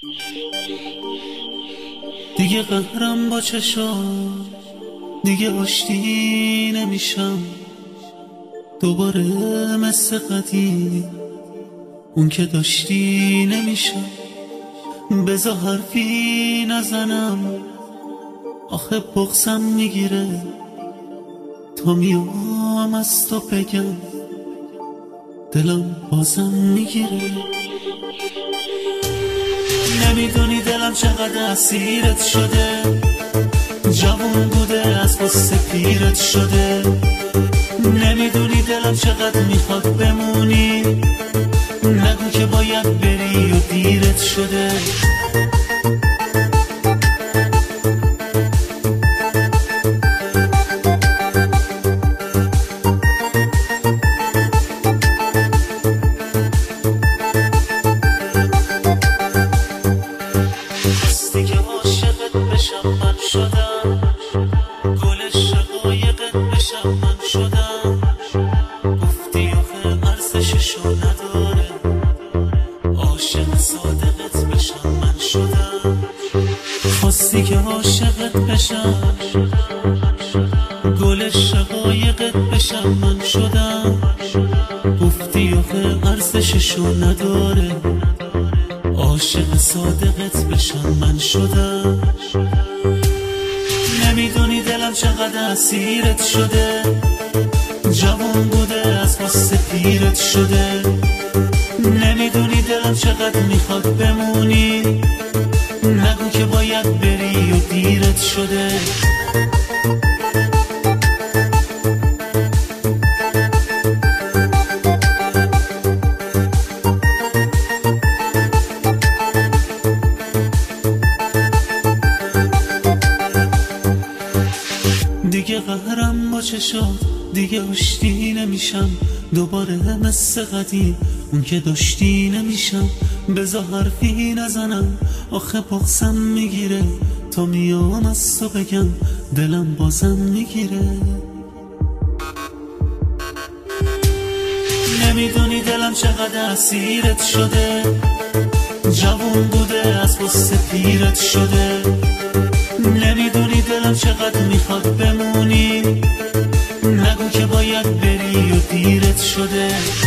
دیگه قهرم با چشام، دیگه آشتی نمیشم دوباره مثل قدیم، اون که داشتی نمیشم. بذار حرفی نزنم آخه بغضم میگیره تا میام از تو بگم دلم بازم میگیره. نمیدونی دلم چقدر اسیرت شده، جوون بوده از قصه پیرت شده. نمیدونی دلم چقدر میخواد بمونی، نگو که باید بری و دیرت شده. خواستی که عاشقت بشم من شدم، گل شقایقت بشم من شدم. گفتی آخه ارزششو نداره، عاشق صادقت بشم من شدم. خواستی که عاشقت بشم، گل شقایقت بشم من شدم. گفتی آخه ارزششو نداره، عاشق صادقت بشم من شدم. نمیدونی دلم چقدر اسیرت شده، جوان بوده از قصه پیرت شده. نمیدونی دلم چقدر میخواد بمونی، نگو که باید بری و دیرت شده. دیگه قهرم با چشات، دیگه آشتی نمیشم دوباره مثل قدیم، اون که داشتی نمیشم. بذار حرفی نزنم آخه بغضم میگیره تا میام از تو بگم دلم بازم میگیره. نمیدونی دلم چقدر اسیرت شده، جوون بوده از قصه پیرت شده. نمیدونی دلم چقدر میخواد بمونی، نگو که باید بری و دیرت شده.